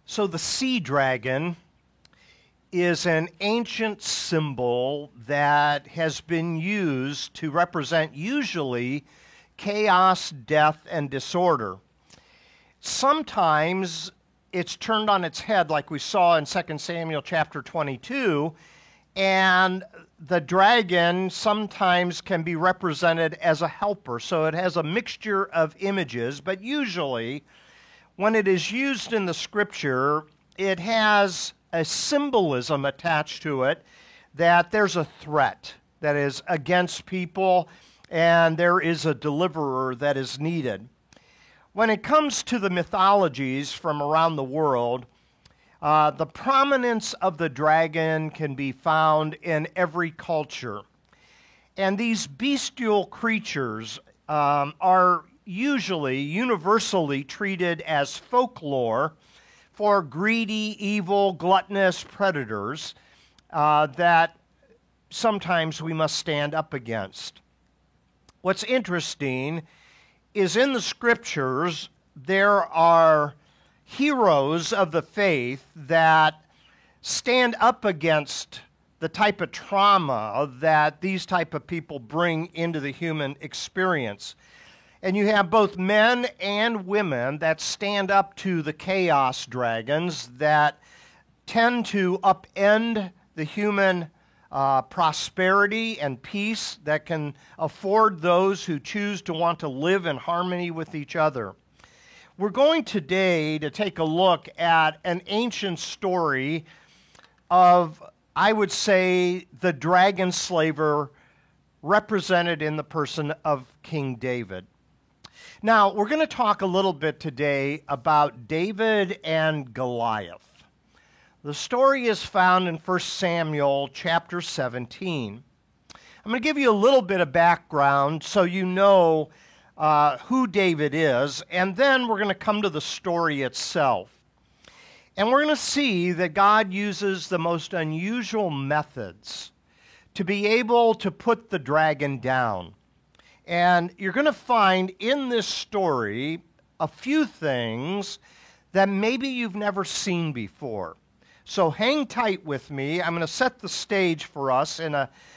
So the sea dragon is an ancient symbol that has been used to represent usually chaos, death, and disorder. Sometimes it's turned on its head like we saw in 2 Samuel chapter 22, and the dragon sometimes can be represented as a helper. So it has a mixture of images, but usually when it is used in the scripture, it has a symbolism attached to it that there's a threat that is against people and there is a deliverer that is needed. When it comes to the mythologies from around the world, the prominence of the dragon can be found in every culture. And these bestial creatures are usually universally treated as folklore for greedy, evil, gluttonous predators that sometimes we must stand up against. What's interesting is in the scriptures there are heroes of the faith that stand up against the type of trauma that these type of people bring into the human experience. And you have both men and women that stand up to the chaos dragons that tend to upend the human prosperity and peace that can afford those who choose to want to live in harmony with each other. We're going today to take a look at an ancient story of, I would say, the dragon slayer represented in the person of King David. Now, we're going to talk a little bit today about David and Goliath. The story is found in 1 Samuel chapter 17. I'm going to give you a little bit of background so you know who David is, and then we're going to come to the story itself. And we're going to see that God uses the most unusual methods to be able to put the dragon down. And you're going to find in this story a few things that maybe you've never seen before. So hang tight with me. I'm going to set the stage for us in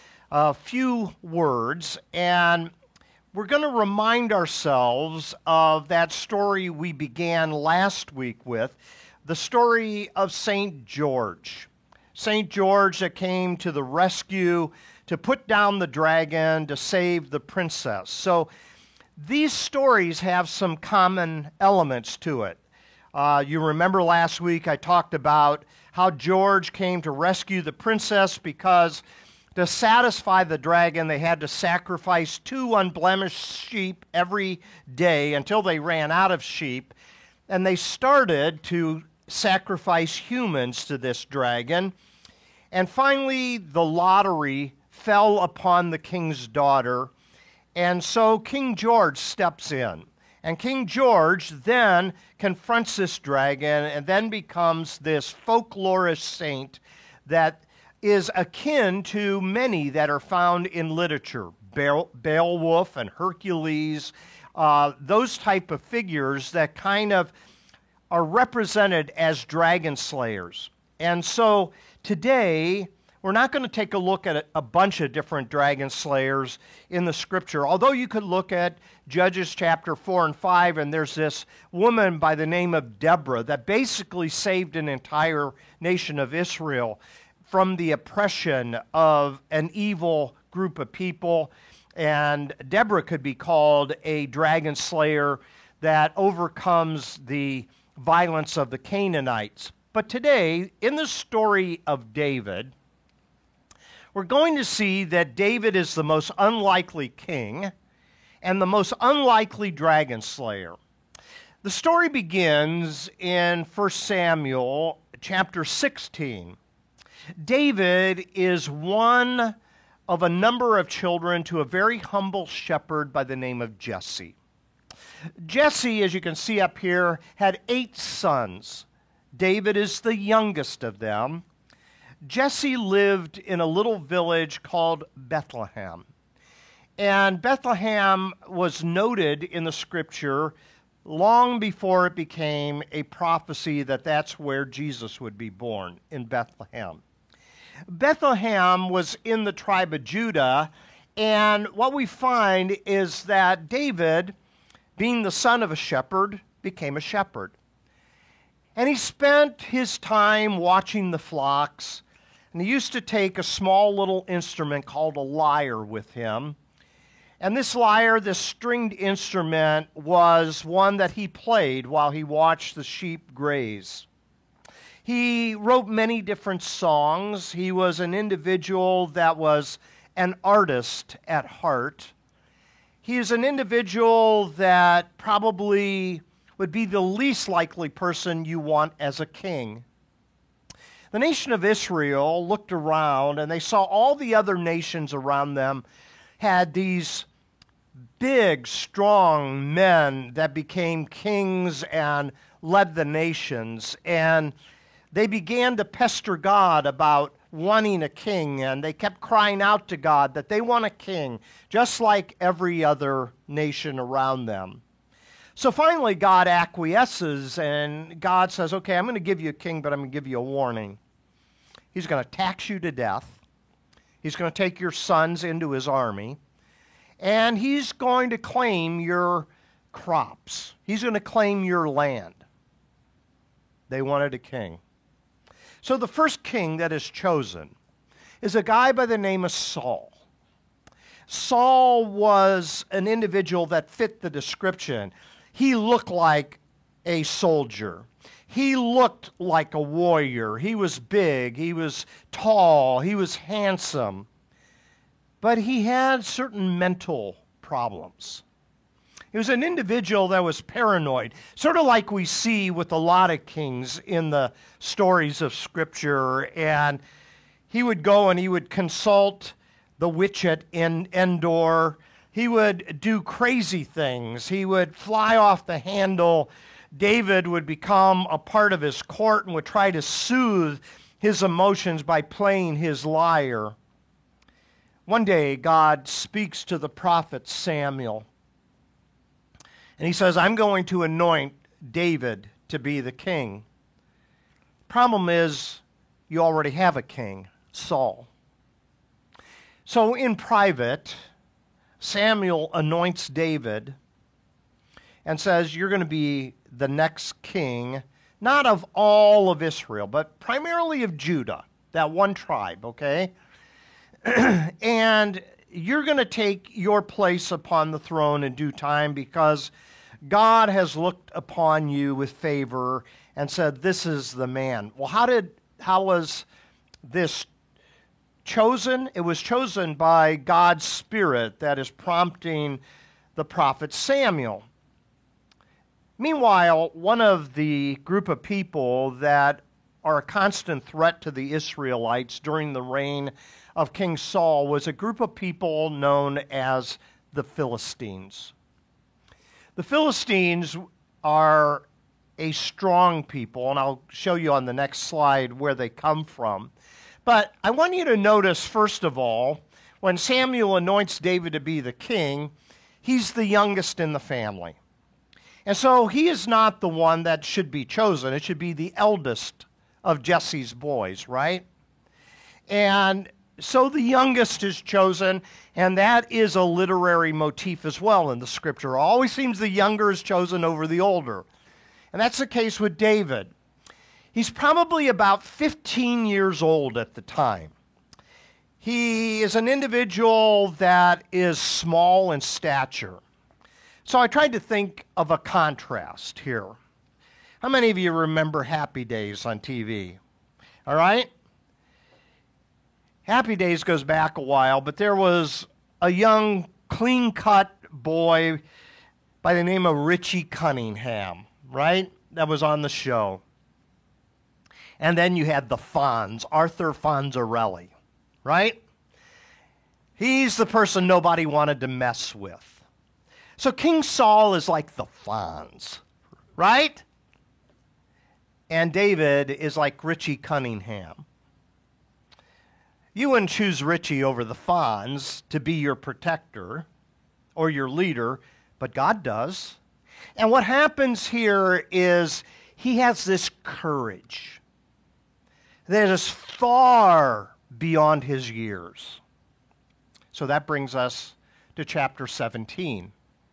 a few words, and we're going to remind ourselves of that story we began last week with, the story of St. George. St. George that came to the rescue to put down the dragon, to save the princess. So these stories have some common elements to it. You remember last week I talked about how George came to rescue the princess because to satisfy the dragon they had to sacrifice 2 unblemished sheep every day until they ran out of sheep. And they started to sacrifice humans to this dragon. And finally the lottery fell upon the king's daughter, and so King George steps in. And King George then confronts this dragon and then becomes this folklorish saint that is akin to many that are found in literature. Beowulf and Hercules, those type of figures that kind of are represented as dragon slayers. And so today we're not going to take a look at a bunch of different dragon slayers in the scripture, although you could look at Judges chapter 4 and 5, and there's this woman by the name of Deborah that basically saved an entire nation of Israel from the oppression of an evil group of people. And Deborah could be called a dragon slayer that overcomes the violence of the Canaanites. But today, in the story of David, we're going to see that David is the most unlikely king and the most unlikely dragon slayer. The story begins in 1 Samuel chapter 16. David is one of a number of children to a very humble shepherd by the name of Jesse. Jesse, as you can see up here, had 8 sons. David is the youngest of them. Jesse lived in a little village called Bethlehem. And Bethlehem was noted in the scripture long before it became a prophecy that that's where Jesus would be born, in Bethlehem. Bethlehem was in the tribe of Judah, and what we find is that David, being the son of a shepherd, became a shepherd. And he spent his time watching the flocks, and he used to take a small little instrument called a lyre with him. And this lyre, this stringed instrument, was one that he played while he watched the sheep graze. He wrote many different songs. He was an individual that was an artist at heart. He is an individual that probably would be the least likely person you want as a king. The nation of Israel looked around and they saw all the other nations around them had these big, strong men that became kings and led the nations. And they began to pester God about wanting a king, and they kept crying out to God that they want a king, just like every other nation around them. So finally, God acquiesces, and God says, okay, I'm going to give you a king, but I'm going to give you a warning. He's going to tax you to death. He's going to take your sons into his army, and he's going to claim your crops. He's going to claim your land. They wanted a king. So the first king that is chosen is a guy by the name of Saul. Saul was an individual that fit the description. He looked like a soldier. He looked like a warrior. He was big. He was tall. He was handsome. But he had certain mental problems. He was an individual that was paranoid, sort of like we see with a lot of kings in the stories of Scripture. And he would go and he would consult the witch at Endor. He would do crazy things. He would fly off the handle. David would become a part of his court and would try to soothe his emotions by playing his lyre. One day, God speaks to the prophet Samuel. And he says, I'm going to anoint David to be the king. Problem is, you already have a king, Saul. So in private, Samuel anoints David and says, you're going to be the next king, not of all of Israel, but primarily of Judah, that one tribe, okay? And you're going to take your place upon the throne in due time because God has looked upon you with favor and said, this is the man. Well, how was this chosen? It was chosen by God's Spirit that is prompting the prophet Samuel. Meanwhile, one of the group of people that are a constant threat to the Israelites during the reign of King Saul was a group of people known as the Philistines. The Philistines are a strong people, and I'll show you on the next slide where they come from. But I want you to notice, first of all, when Samuel anoints David to be the king, he's the youngest in the family. And so he is not the one that should be chosen. It should be the eldest of Jesse's boys, right? And so the youngest is chosen, and that is a literary motif as well in the Scripture. It always seems the younger is chosen over the older. And that's the case with David. He's probably about 15 years old at the time. He is an individual that is small in stature. So I tried to think of a contrast here. How many of you remember Happy Days on TV? All right? Happy Days goes back a while, but there was a young, clean-cut boy by the name of Richie Cunningham, right? That was on the show. And then you had the Fonz, Arthur Fonzarelli, right? He's the person nobody wanted to mess with. So King Saul is like the Fonz, right? And David is like Richie Cunningham. You wouldn't choose Richie over the Fonz to be your protector or your leader, but God does. And what happens here is he has this courage that is far beyond his years. So that brings us to chapter 17.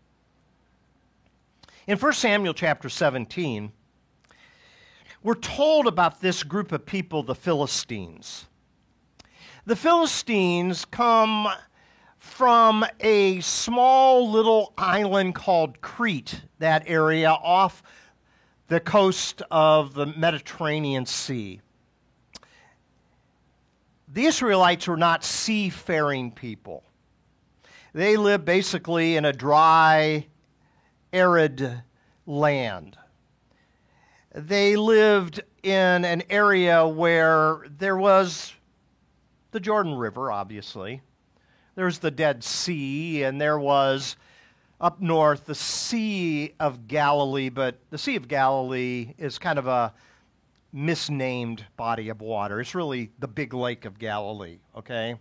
In 1 Samuel chapter 17, we're told about this group of people, the Philistines. The Philistines come from a small little island called Crete, that area off the coast of the Mediterranean Sea. The Israelites were not seafaring people. They lived basically in a dry, arid land. They lived in an area where there was the Jordan River, obviously. There's the Dead Sea, and there was up north the Sea of Galilee, but the Sea of Galilee is kind of a misnamed body of water. It's really the big lake of Galilee, okay?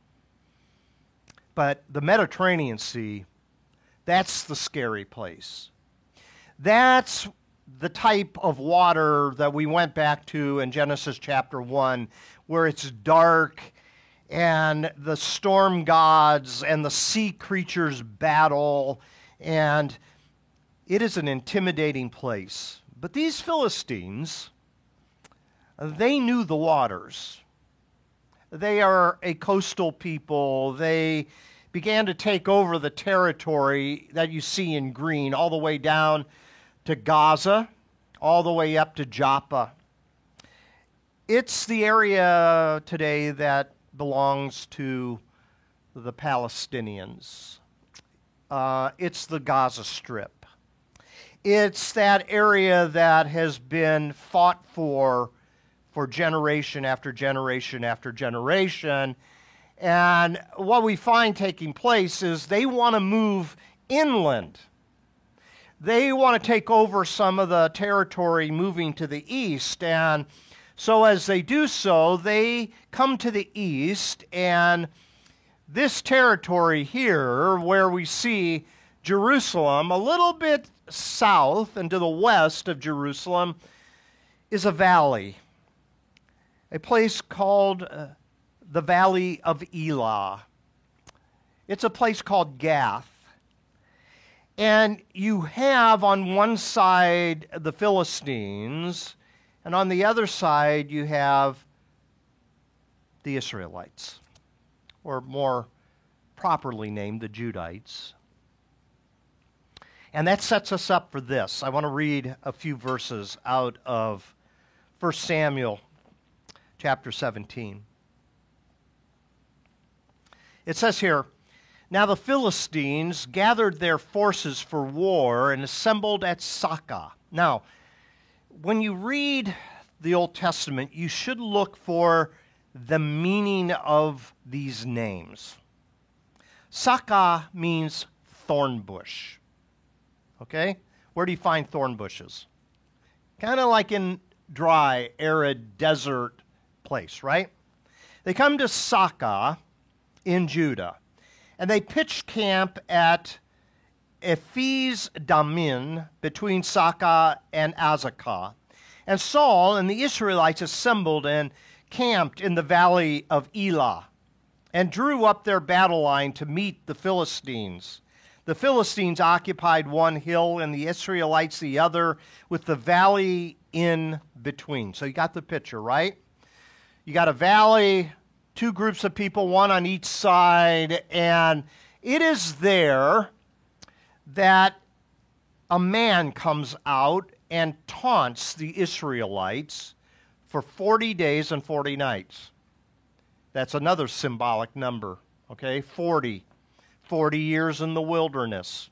But the Mediterranean Sea, that's the scary place. That's the type of water that we went back to in Genesis chapter 1, where it's dark and the storm gods and the sea creatures battle, and it is an intimidating place. But these Philistines, they knew the waters. They are a coastal people. They began to take over the territory that you see in green, all the way down to Gaza, all the way up to Joppa. It's the area today that belongs to the Palestinians. It's the Gaza Strip. It's that area that has been fought for generation after generation after generation. And what we find taking place is they want to move inland. They want to take over some of the territory moving to the east. And so as they do so, they come to the east, and this territory here, where we see Jerusalem, a little bit south and to the west of Jerusalem, is a valley, a place called the Valley of Elah. It's a place called Gath. And you have on one side the Philistines, and on the other side you have the Israelites, or more properly named the Judites. And that sets us up for this. I want to read a few verses out of 1 Samuel chapter 17. It says here, "Now the Philistines gathered their forces for war and assembled at Socoh." Now, when you read the Old Testament, you should look for the meaning of these names. Socoh means thorn bush. Okay? Where do you find thorn bushes? Kind of like in dry, arid, desert place, right? They come to Socoh in Judah, and they pitched camp at Ephes Dammim between Socoh and Azekah. And Saul and the Israelites assembled and camped in the valley of Elah and drew up their battle line to meet the Philistines. The Philistines occupied one hill and the Israelites the other, with the valley in between. So you got the picture, right? You got a valley, two groups of people, one on each side, and it is there that a man comes out and taunts the Israelites for 40 days and 40 nights. That's another symbolic number, okay? 40. 40 years in the wilderness.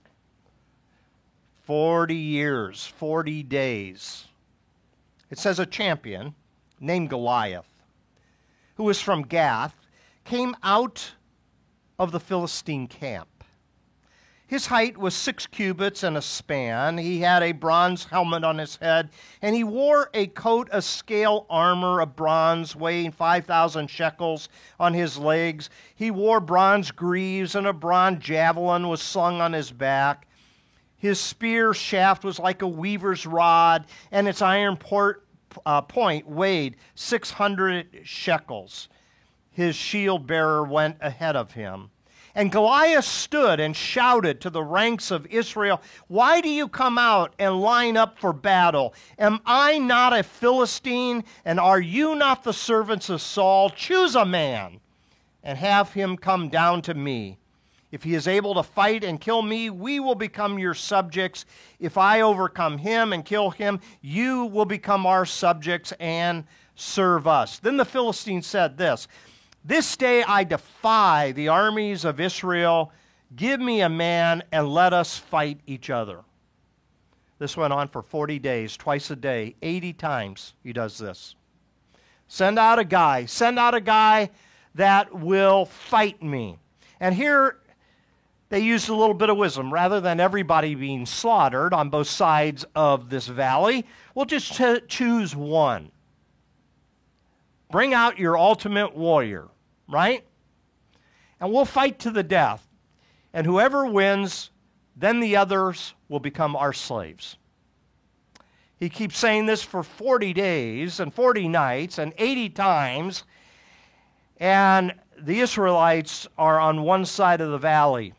40 years, 40 days. It says a champion named Goliath, who was from Gath, came out of the Philistine camp. His height was 6 cubits and a span. He had a bronze helmet on his head, and he wore a coat of scale armor of bronze weighing 5,000 shekels on his legs. He wore bronze greaves, and a bronze javelin was slung on his back. His spear shaft was like a weaver's rod, and its iron point weighed 600 shekels. His shield bearer went ahead of him. And Goliath stood and shouted to the ranks of Israel, "Why do you come out and line up for battle? Am I not a Philistine, and are you not the servants of Saul? Choose a man and have him come down to me. If he is able to fight and kill me, we will become your subjects. If I overcome him and kill him, you will become our subjects and serve us." Then the Philistine said this, "This day I defy the armies of Israel. Give me a man and let us fight each other." This went on for 40 days, twice a day, 80 times he does this. Send out a guy that will fight me. And here they used a little bit of wisdom. Rather than everybody being slaughtered on both sides of this valley, we'll just choose one. Bring out your ultimate warrior, right? And we'll fight to the death. And whoever wins, then the others will become our slaves. He keeps saying this for 40 days and 40 nights and 80 times. And the Israelites are on one side of the valley.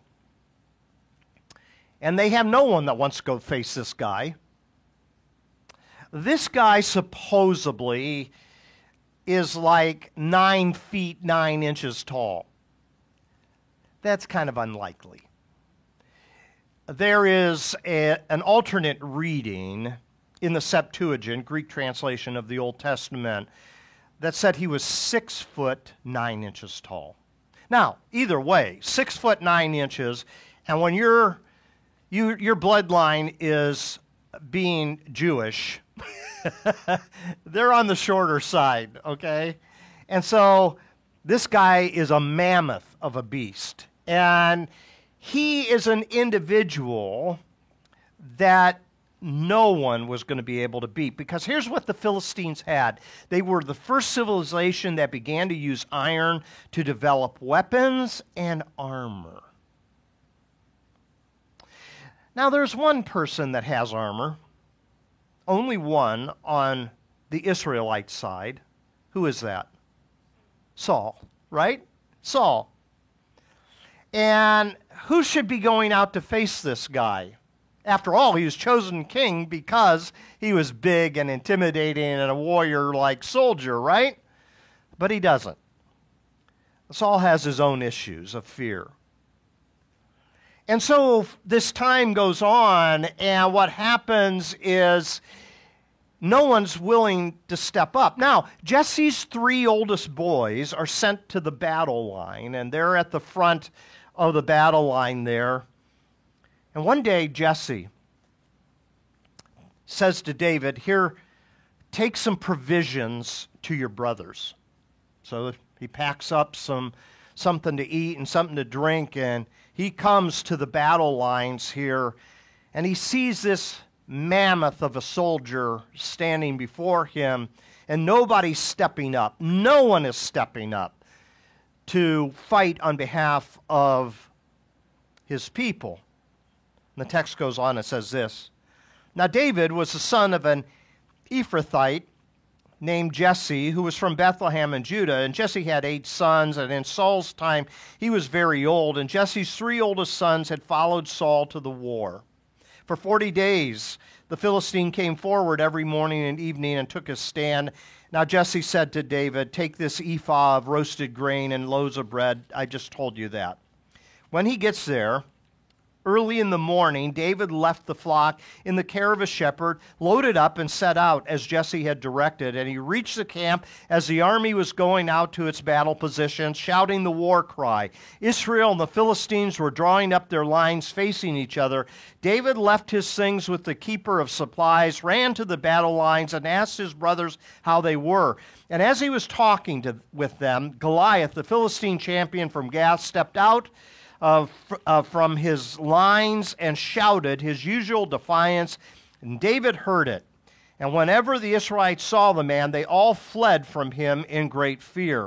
And they have no one that wants to go face this guy. This guy supposedly is like 9 feet 9 inches tall. That's kind of unlikely. There is an alternate reading in the Septuagint, Greek translation of the Old Testament, that said he was 6 foot 9 inches tall. Now, either way, 6 foot 9 inches, and when your bloodline is being Jewish, they're on the shorter side, okay? And so this guy is a mammoth of a beast. And he is an individual that no one was going to be able to beat. Because here's what the Philistines had. They were the first civilization that began to use iron to develop weapons and armor. Now, there's one person that has armor, only one on the Israelite side. Who is that? Saul, right? Saul. And who should be going out to face this guy? After all, he was chosen king because he was big and intimidating and a warrior-like soldier, right? But he doesn't. Saul has his own issues of fear. And so this time goes on, and what happens is no one's willing to step up. Now, Jesse's 3 oldest boys are sent to the battle line, and they're at the front of the battle line there. And one day, Jesse says to David, "Here, take some provisions to your brothers." So he packs up something to eat and something to drink, and he comes to the battle lines here, and he sees this mammoth of a soldier standing before him, and nobody's stepping up. No one is stepping up to fight on behalf of his people. And the text goes on and says this, "Now David was the son of an Ephrathite named Jesse, who was from Bethlehem in Judah. And Jesse had 8 sons, and in Saul's time he was very old. And Jesse's 3 oldest sons had followed Saul to the war. For 40 days the Philistine came forward every morning and evening and took his stand. Now Jesse said to David, 'Take this ephah of roasted grain and loaves of bread.'" I just told you that. When he gets there, early in the morning, David left the flock in the care of a shepherd, loaded up, and set out as Jesse had directed. And he reached the camp as the army was going out to its battle positions, shouting the war cry. Israel and the Philistines were drawing up their lines facing each other. David left his things with the keeper of supplies, ran to the battle lines, and asked his brothers how they were. And as he was talking with them, Goliath, the Philistine champion from Gath, stepped out from his lines and shouted his usual defiance, and David heard it. And whenever the Israelites saw the man, they all fled from him in great fear.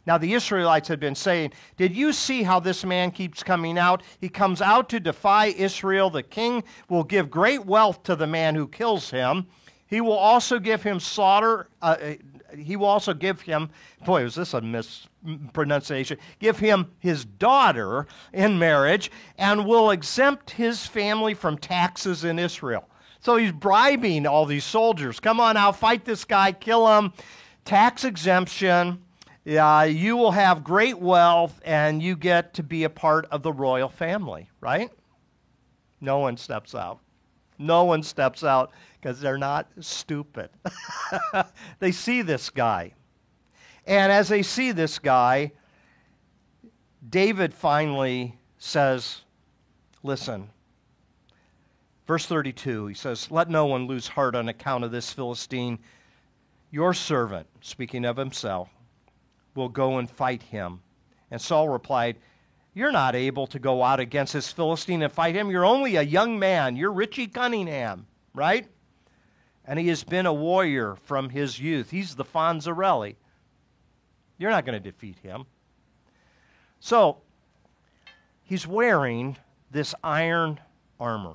Now the Israelites had been saying, "Did you see how this man keeps coming out? He comes out to defy Israel. The king will give great wealth to the man who kills him. He will also give him slaughter. He will also give him," boy, was this a mispronunciation, "give him his daughter in marriage and will exempt his family from taxes in Israel." So he's bribing all these soldiers. Come on out, fight this guy, kill him, tax exemption. You will have great wealth and you get to be a part of the royal family, right? No one steps out. No one steps out because they're not stupid. They see this guy. And as they see this guy, David finally says, listen, verse 32, he says, "Let no one lose heart on account of this Philistine. Your servant," speaking of himself, "will go and fight him." And Saul replied, "You're not able to go out against this Philistine and fight him. You're only a young man. You're Richie Cunningham, right? And he has been a warrior from his youth. He's the Fonzarelli. You're not going to defeat him." So he's wearing this iron armor.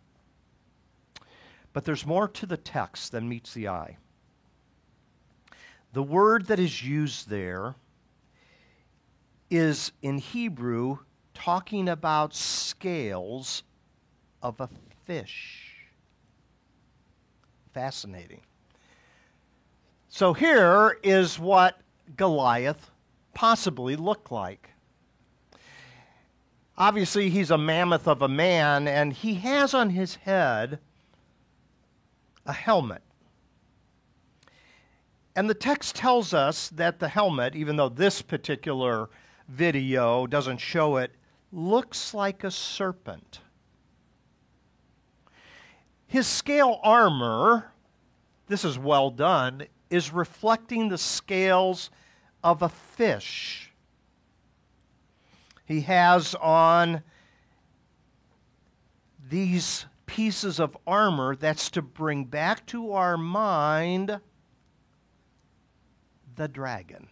But there's more to the text than meets the eye. The word that is used there is in Hebrew talking about scales of a fish. Fascinating. So here is what Goliath possibly looked like. Obviously, he's a mammoth of a man, and he has on his head a helmet. And the text tells us that the helmet, even though this particular video doesn't show it, looks like a serpent. His scale armor, this is well done, is reflecting the scales of a fish. He has on these pieces of armor that's to bring back to our mind the dragon.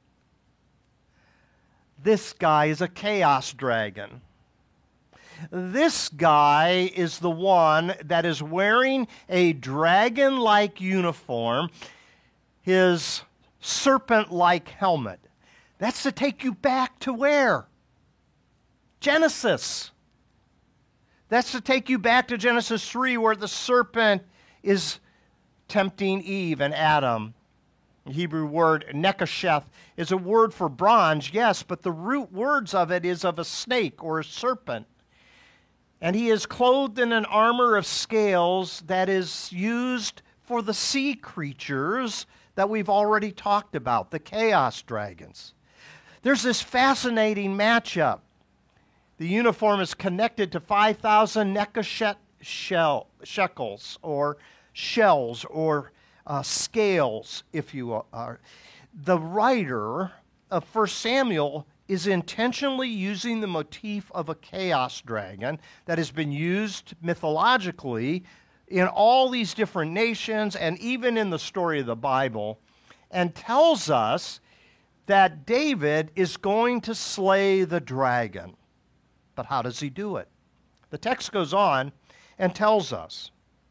This guy is a chaos dragon. This guy is the one that is wearing a dragon-like uniform, his serpent-like helmet. That's to take you back to where? Genesis. That's to take you back to Genesis 3, where the serpent is tempting Eve and Adam. The Hebrew word nekasheth is a word for bronze, yes, but the root words of it is of a snake or a serpent. And he is clothed in an armor of scales that is used for the sea creatures that we've already talked about, the chaos dragons. There's this fascinating matchup. The uniform is connected to 5,000 nekashet shekels, or shells, or scales, if you are. The writer of 1 Samuel is intentionally using the motif of a chaos dragon that has been used mythologically in all these different nations and even in the story of the Bible, and tells us that David is going to slay the dragon. But how does he do it? The text goes on and tells us.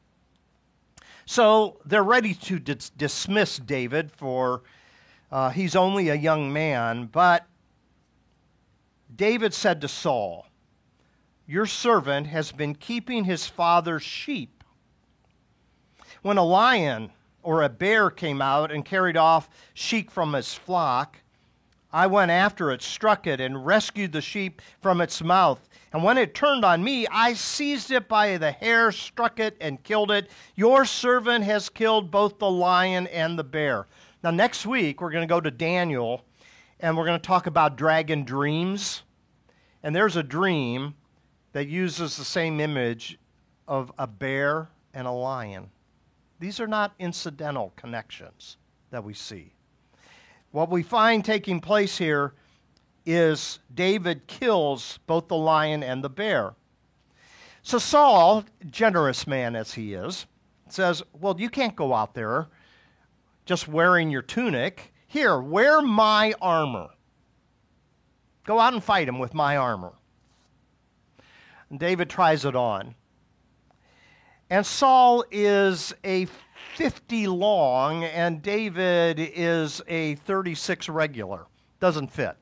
So they're ready to dismiss David for he's only a young man, but David said to Saul, "Your servant has been keeping his father's sheep. When a lion or a bear came out and carried off sheep from his flock, I went after it, struck it, and rescued the sheep from its mouth. And when it turned on me, I seized it by the hair, struck it, and killed it. Your servant has killed both the lion and the bear." Now, next week, we're going to go to Daniel, and we're going to talk about dragon dreams. And there's a dream that uses the same image of a bear and a lion. These are not incidental connections that we see. What we find taking place here is David kills both the lion and the bear. So Saul, generous man as he is, says, "Well, you can't go out there just wearing your tunic. Here, wear my armor." Go out and fight him with my armor. And David tries it on. And Saul is a 50 long, and David is a 36 regular. Doesn't fit.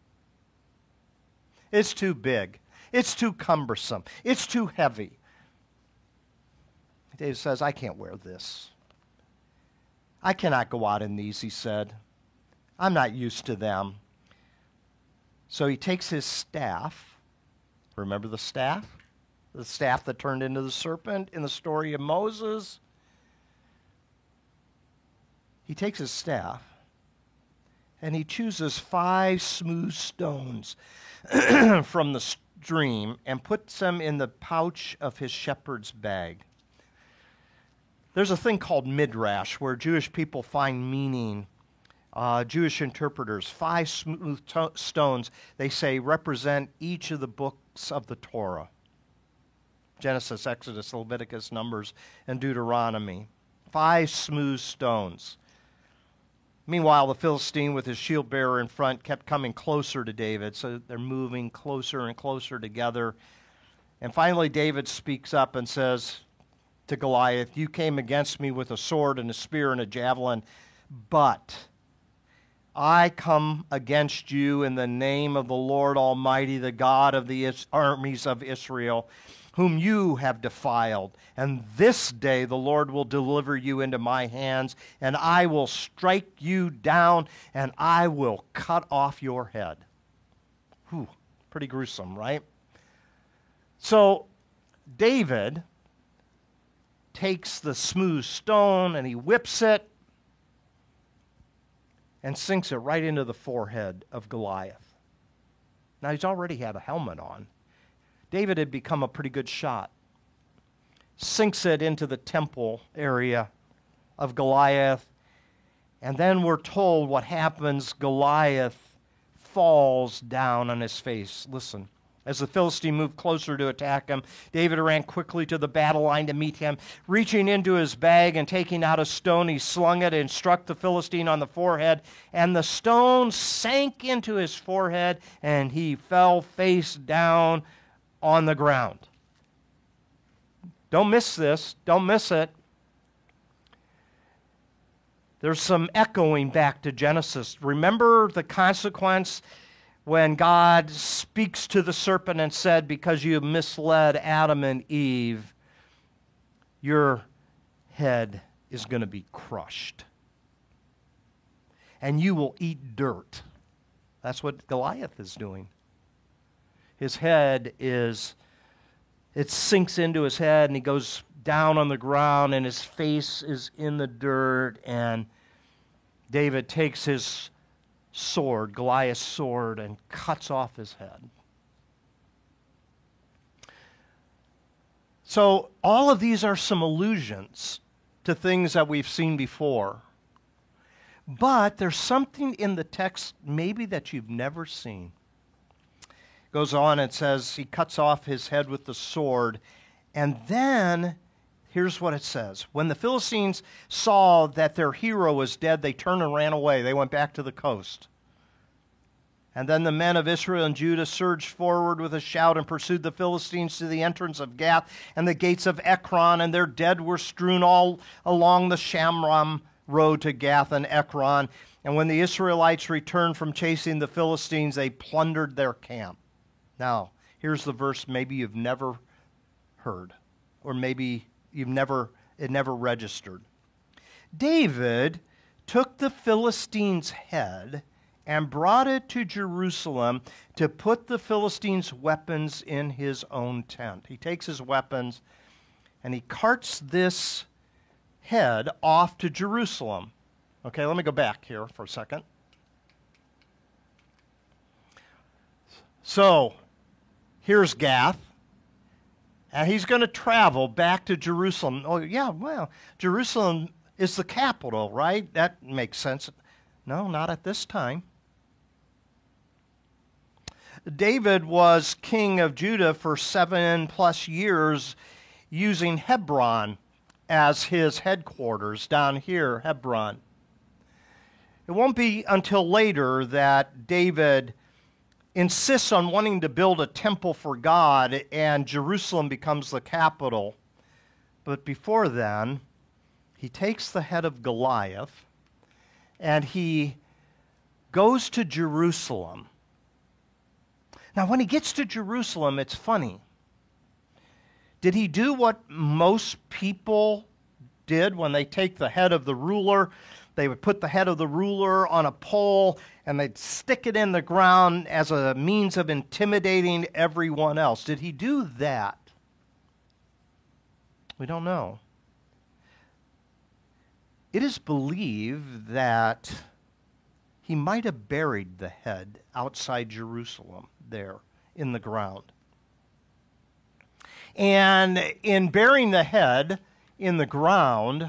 It's too big. It's too cumbersome. It's too heavy. David says, I can't wear this. I cannot go out in these, he said. I'm not used to them. So he takes his staff. Remember the staff? The staff that turned into the serpent in the story of Moses. He takes his staff and he chooses 5 smooth stones from the stream and puts them in the pouch of his shepherd's bag. There's a thing called midrash where Jewish people find meaning. Jewish interpreters, 5 smooth stones, they say, represent each of the books of the Torah. Genesis, Exodus, Leviticus, Numbers, and Deuteronomy. 5 smooth stones. Meanwhile, the Philistine with his shield bearer in front kept coming closer to David, so they're moving closer and closer together. And finally, David speaks up and says to Goliath, you came against me with a sword and a spear and a javelin, but I come against you in the name of the Lord Almighty, the God of the armies of Israel, whom you have defiled. And this day the Lord will deliver you into my hands, and I will strike you down, and I will cut off your head. Whew, pretty gruesome, right? So David takes the smooth stone and he whips it and sinks it right into the forehead of Goliath. Now, he's already had a helmet on. David had become a pretty good shot. Sinks it into the temple area of Goliath, and then we're told what happens. Goliath falls down on his face. Listen. As the Philistine moved closer to attack him, David ran quickly to the battle line to meet him. Reaching into his bag and taking out a stone, he slung it and struck the Philistine on the forehead. And the stone sank into his forehead, and he fell face down on the ground. Don't miss this. Don't miss it. There's some echoing back to Genesis. Remember the consequence when God speaks to the serpent and said, because you misled Adam and Eve, your head is going to be crushed. And you will eat dirt. That's what Goliath is doing. His head it sinks into his head, and he goes down on the ground, and his face is in the dirt, and David takes his sword, Goliath's sword, and cuts off his head. So all of these are some allusions to things that we've seen before. But there's something in the text maybe that you've never seen. It goes on and says he cuts off his head with the sword, and then here's what it says. When the Philistines saw that their hero was dead, they turned and ran away. They went back to the coast. And then the men of Israel and Judah surged forward with a shout and pursued the Philistines to the entrance of Gath and the gates of Ekron, and their dead were strewn all along the Shamram road to Gath and Ekron. And when the Israelites returned from chasing the Philistines, they plundered their camp. Now, here's the verse maybe you've never heard, or maybe it never registered. David took the Philistine's head and brought it to Jerusalem to put the Philistines' weapons in his own tent. He takes his weapons and he carts this head off to Jerusalem. Okay, let me go back here for a second. So, here's Gath. And he's going to travel back to Jerusalem. Oh, yeah, well, Jerusalem is the capital, right? That makes sense. No, not at this time. David was king of Judah for 7+ years, using Hebron as his headquarters down here, Hebron. It won't be until later that David insists on wanting to build a temple for God, and Jerusalem becomes the capital. But before then, he takes the head of Goliath and he goes to Jerusalem. Now, when he gets to Jerusalem, it's funny. Did he do what most people did when they take the head of the ruler? They would put the head of the ruler on a pole and they'd stick it in the ground as a means of intimidating everyone else. Did he do that? We don't know. It is believed that he might have buried the head outside Jerusalem there in the ground. And in burying the head in the ground,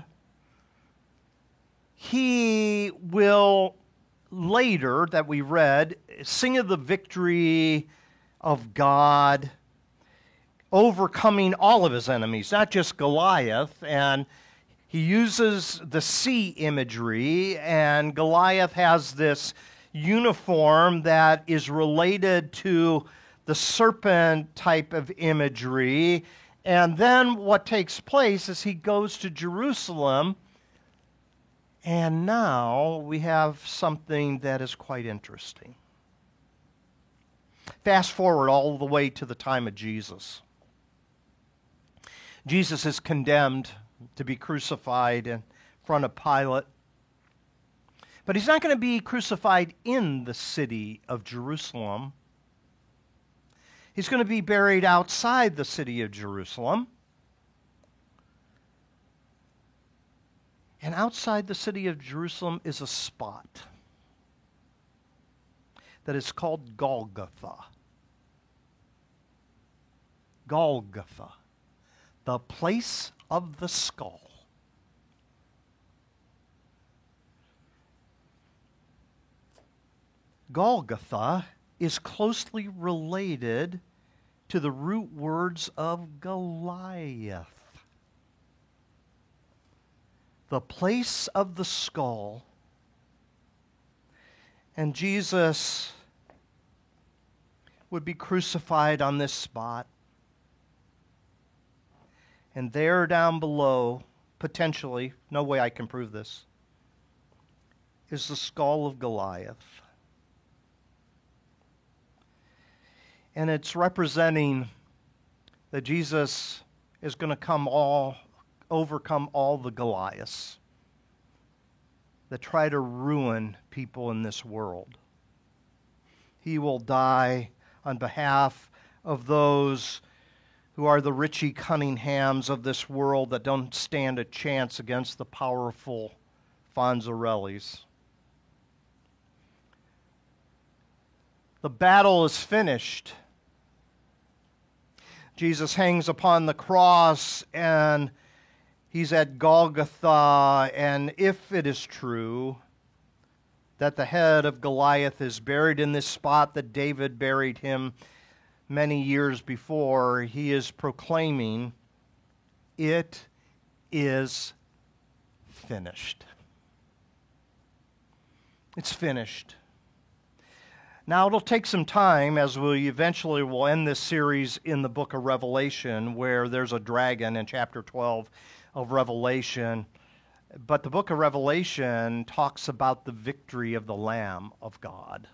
he will later, that we read, sing of the victory of God, overcoming all of his enemies, not just Goliath. And he uses the sea imagery, and Goliath has this uniform that is related to the serpent type of imagery. And then what takes place is he goes to Jerusalem, and now we have something that is quite interesting. Fast forward all the way to the time of Jesus. Jesus is condemned to be crucified in front of Pilate. But he's not going to be crucified in the city of Jerusalem. He's going to be buried outside the city of Jerusalem. And outside the city of Jerusalem is a spot that is called Golgotha. Golgotha, the place of the skull. Golgotha is closely related to the root words of Goliath. The place of the skull. And Jesus would be crucified on this spot. And there down below, potentially, no way I can prove this, is the skull of Goliath. And it's representing that Jesus is going to overcome all the Goliaths that try to ruin people in this world. He will die on behalf of those who are the Richie Cunninghams of this world that don't stand a chance against the powerful Fonzarellis. The battle is finished. Jesus hangs upon the cross and he's at Golgotha, and if it is true that the head of Goliath is buried in this spot that David buried him many years before, he is proclaiming, it is finished. It's finished. Now, it'll take some time as we eventually will end this series in the book of Revelation, where there's a dragon in chapter 12 of Revelation. But the book of Revelation talks about the victory of the Lamb of God,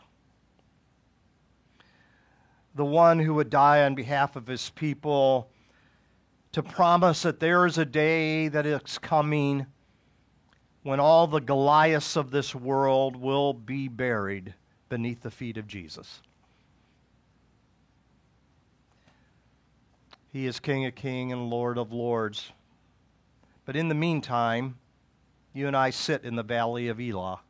the one who would die on behalf of his people, to promise that there is a day that is coming when all the Goliaths of this world will be buried beneath the feet of Jesus. He is King of Kings and Lord of Lords. But in the meantime, you and I sit in the valley of Elah.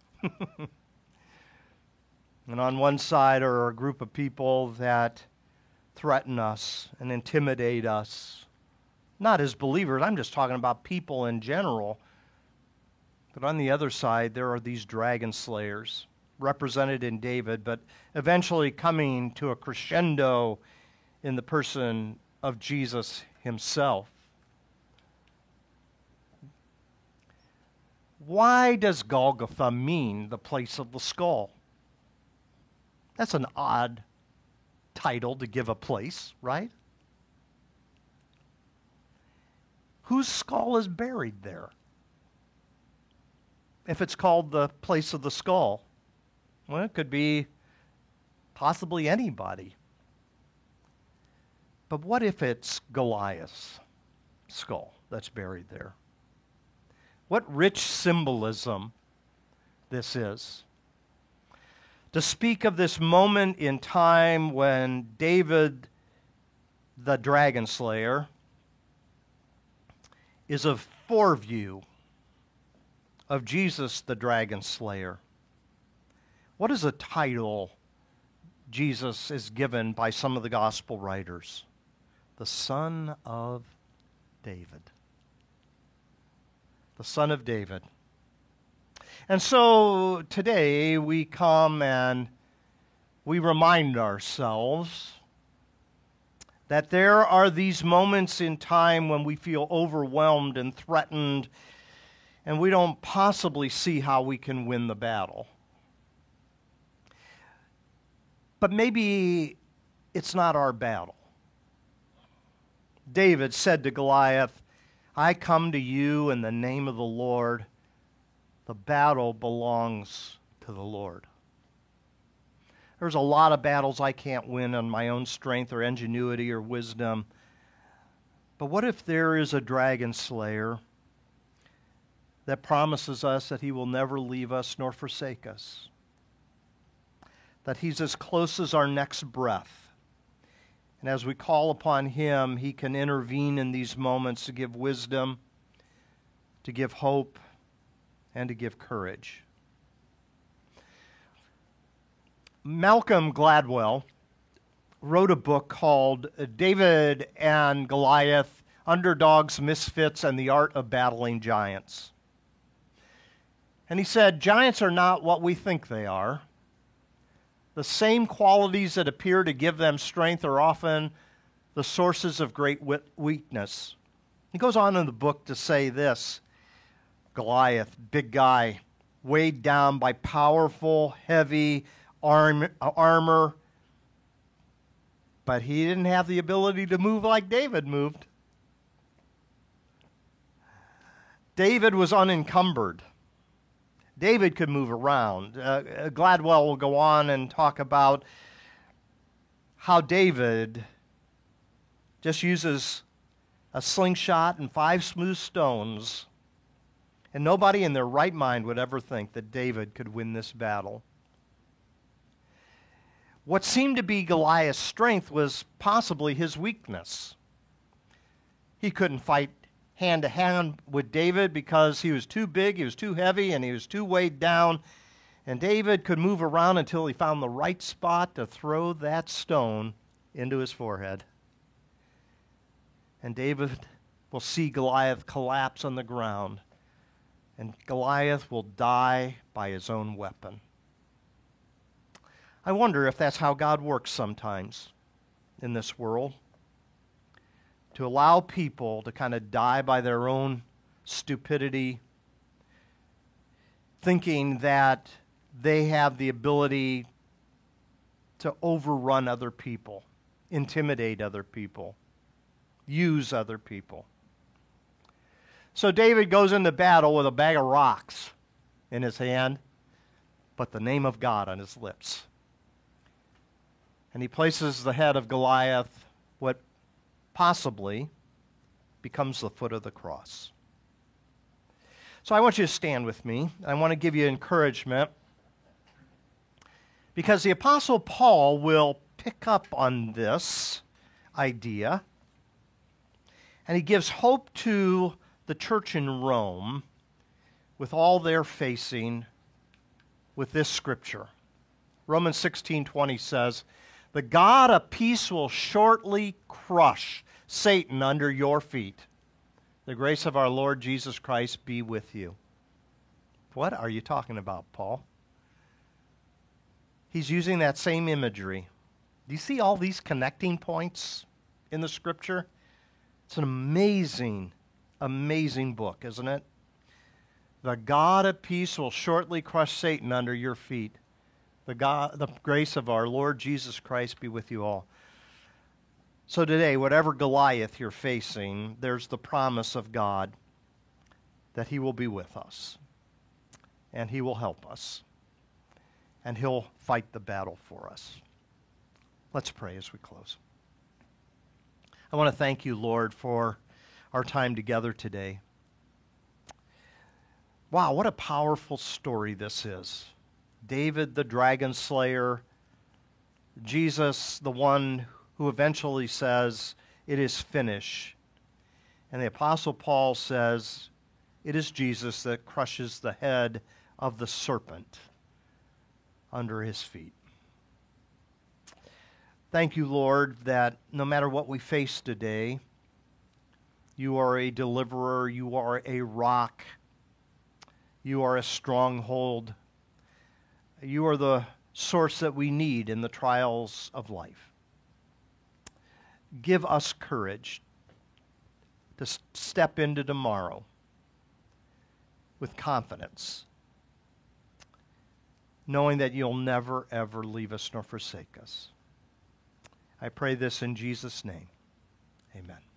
And on one side are a group of people that threaten us and intimidate us. Not as believers, I'm just talking about people in general. But on the other side, there are these dragon slayers, represented in David, but eventually coming to a crescendo in the person of Jesus himself. Why does Golgotha mean the place of the skull? That's an odd title to give a place, right? Whose skull is buried there? If it's called the place of the skull, well, it could be possibly anybody. But what if it's Goliath's skull that's buried there? What rich symbolism this is. To speak of this moment in time when David, the dragon slayer, is a foreview of Jesus, the dragon slayer. What is a title Jesus is given by some of the gospel writers? The Son of David. The Son of David. And so today we come and we remind ourselves that there are these moments in time when we feel overwhelmed and threatened, and we don't possibly see how we can win the battle. But maybe it's not our battle. David said to Goliath, "I come to you in the name of the Lord. The battle belongs to the Lord." There's a lot of battles I can't win on my own strength or ingenuity or wisdom. But what if there is a dragon slayer that promises us that he will never leave us nor forsake us? That he's as close as our next breath. And as we call upon him, he can intervene in these moments to give wisdom, to give hope, and to give courage. Malcolm Gladwell wrote a book called David and Goliath, Underdogs, Misfits, and the Art of Battling Giants. And he said, giants are not what we think they are. The same qualities that appear to give them strength are often the sources of great weakness. He goes on in the book to say this: Goliath, big guy, weighed down by powerful, heavy armor, but he didn't have the ability to move like David moved. David was unencumbered. David could move around. Gladwell will go on and talk about how David just uses a slingshot and 5 smooth stones, and nobody in their right mind would ever think that David could win this battle. What seemed to be Goliath's strength was possibly his weakness. He couldn't fight hand-to-hand with David because he was too big, he was too heavy, and he was too weighed down. And David could move around until he found the right spot to throw that stone into his forehead. And David will see Goliath collapse on the ground, and Goliath will die by his own weapon. I wonder if that's how God works sometimes in this world, to allow people to kind of die by their own stupidity, thinking that they have the ability to overrun other people, intimidate other people, use other people. So David goes into battle with a bag of rocks in his hand, but the name of God on his lips. And he places the head of Goliath, what possibly becomes the foot of the cross. So I want you to stand with me. I want to give you encouragement, because the Apostle Paul will pick up on this idea, and he gives hope to the church in Rome with all they're facing with this scripture. Romans 16:20 says, "The God of peace will shortly crush Satan under your feet. The grace of our Lord Jesus Christ be with you." What are you talking about, Paul? He's using that same imagery. Do you see all these connecting points in the scripture? It's an amazing, amazing book, isn't it? The God of peace will shortly crush Satan under your feet. The grace of our Lord Jesus Christ be with you all. So today, whatever Goliath you're facing, there's the promise of God that He will be with us, and He will help us, and He'll fight the battle for us. Let's pray as we close. I want to thank you, Lord, for our time together today. Wow, what a powerful story this is. David, the dragon slayer, Jesus, the one who eventually says, "It is finished." And the Apostle Paul says, it is Jesus that crushes the head of the serpent under his feet. Thank you, Lord, that no matter what we face today, you are a deliverer, you are a rock, you are a stronghold, you are the source that we need in the trials of life. Give us courage to step into tomorrow with confidence, knowing that you'll never, ever leave us nor forsake us. I pray this in Jesus' name. Amen.